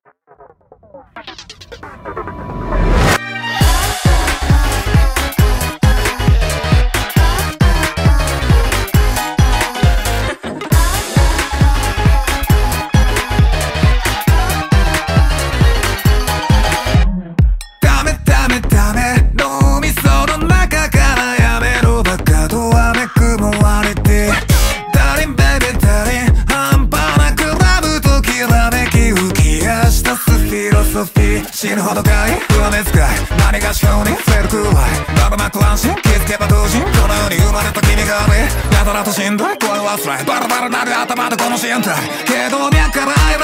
死ぬほどかい上目遣い何がしかに触れるくらいバカなく安心気づけば同時この世に生まれた君がねやたらとしんどい声はつらいバラバラなる頭でこの身体けど脈から